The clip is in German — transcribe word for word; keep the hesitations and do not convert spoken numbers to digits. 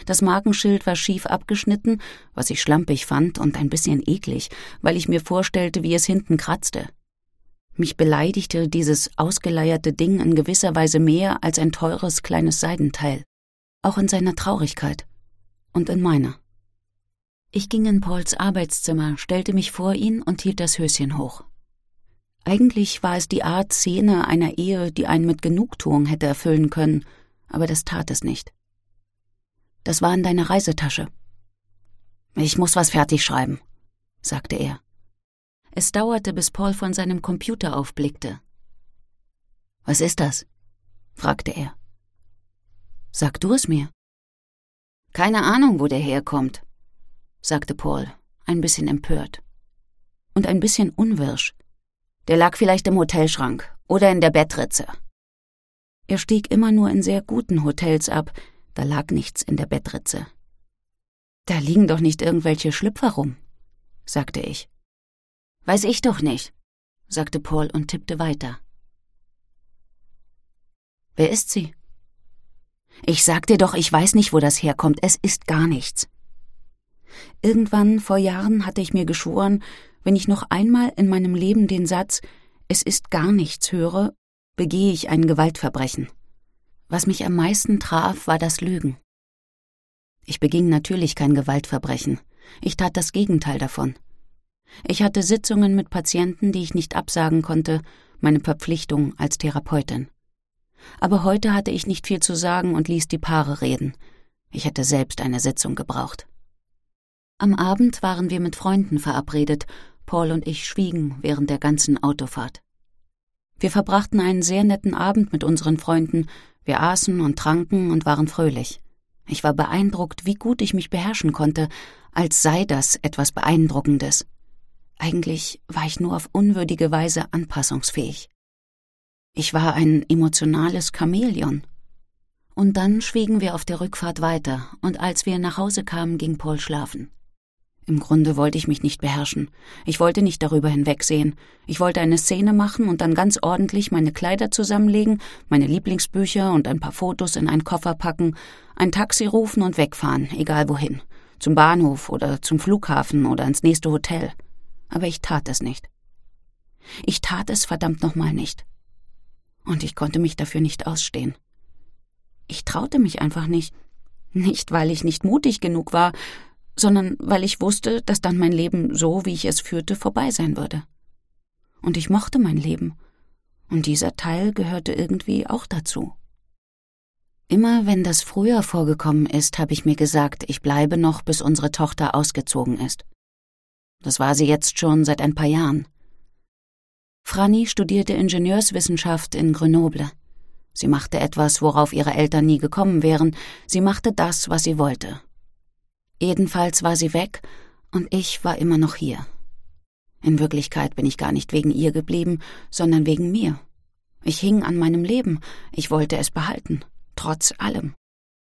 Das Markenschild war schief abgeschnitten, was ich schlampig fand und ein bisschen eklig, weil ich mir vorstellte, wie es hinten kratzte. Mich beleidigte dieses ausgeleierte Ding in gewisser Weise mehr als ein teures kleines Seidenteil. Auch in seiner Traurigkeit. Und in meiner. Ich ging in Pauls Arbeitszimmer, stellte mich vor ihn und hielt das Höschen hoch. Eigentlich war es die Art Szene einer Ehe, die einen mit Genugtuung hätte erfüllen können, aber das tat es nicht. »Das war in deiner Reisetasche.« »Ich muss was fertig schreiben«, sagte er. Es dauerte, bis Paul von seinem Computer aufblickte. »Was ist das?« fragte er. »Sag du es mir.« »Keine Ahnung, wo der herkommt«, sagte Paul, ein bisschen empört. Und ein bisschen unwirsch. »Der lag vielleicht im Hotelschrank oder in der Bettritze.« Er stieg immer nur in sehr guten Hotels ab, da lag nichts in der Bettritze. »Da liegen doch nicht irgendwelche Schlüpfer rum«, sagte ich. »Weiß ich doch nicht«, sagte Paul und tippte weiter. »Wer ist sie?« »Ich sag dir doch, ich weiß nicht, wo das herkommt, es ist gar nichts.« Irgendwann vor Jahren hatte ich mir geschworen, wenn ich noch einmal in meinem Leben den Satz »Es ist gar nichts« höre, begehe ich ein Gewaltverbrechen. Was mich am meisten traf, war das Lügen. Ich beging natürlich kein Gewaltverbrechen. Ich tat das Gegenteil davon. Ich hatte Sitzungen mit Patienten, die ich nicht absagen konnte, meine Verpflichtung als Therapeutin. Aber heute hatte ich nicht viel zu sagen und ließ die Paare reden. Ich hätte selbst eine Sitzung gebraucht. Am Abend waren wir mit Freunden verabredet. Paul und ich schwiegen während der ganzen Autofahrt. Wir verbrachten einen sehr netten Abend mit unseren Freunden. Wir aßen und tranken und waren fröhlich. Ich war beeindruckt, wie gut ich mich beherrschen konnte, als sei das etwas Beeindruckendes. Eigentlich war ich nur auf unwürdige Weise anpassungsfähig. Ich war ein emotionales Chamäleon. Und dann schwiegen wir auf der Rückfahrt weiter, und als wir nach Hause kamen, ging Paul schlafen. Im Grunde wollte ich mich nicht beherrschen. Ich wollte nicht darüber hinwegsehen. Ich wollte eine Szene machen und dann ganz ordentlich meine Kleider zusammenlegen, meine Lieblingsbücher und ein paar Fotos in einen Koffer packen, ein Taxi rufen und wegfahren, egal wohin. Zum Bahnhof oder zum Flughafen oder ins nächste Hotel. Aber ich tat es nicht. Ich tat es verdammt nochmal nicht. Und ich konnte mich dafür nicht ausstehen. Ich traute mich einfach nicht. Nicht, weil ich nicht mutig genug war, sondern weil ich wusste, dass dann mein Leben so, wie ich es führte, vorbei sein würde. Und ich mochte mein Leben. Und dieser Teil gehörte irgendwie auch dazu. Immer wenn das früher vorgekommen ist, habe ich mir gesagt, ich bleibe noch, bis unsere Tochter ausgezogen ist. Das war sie jetzt schon seit ein paar Jahren. Franny studierte Ingenieurswissenschaft in Grenoble. Sie machte etwas, worauf ihre Eltern nie gekommen wären. Sie machte das, was sie wollte. Jedenfalls war sie weg und ich war immer noch hier. In Wirklichkeit bin ich gar nicht wegen ihr geblieben, sondern wegen mir. Ich hing an meinem Leben, ich wollte es behalten, trotz allem.